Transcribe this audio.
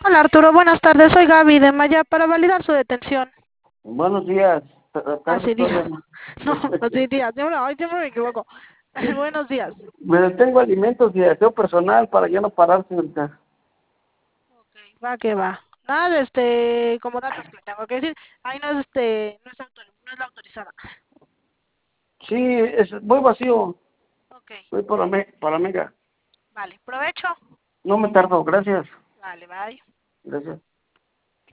Hola Arturo, buenas tardes. Soy Gaby de Maya para validar su detención. Buenos días, tardes Así todavía días. no. No, así días. Siempre me equivoco. Buenos días. Me detengo alimentos y aseo personal para ya no parar, señorita. Ok, va que va. Nada de como datos que le tengo que decir. Ahí no es no es la autorizada. Sí, voy vacío, Ok, voy para Mega. vale. Provecho. No me tardo, gracias. Vale, bye. Gracias.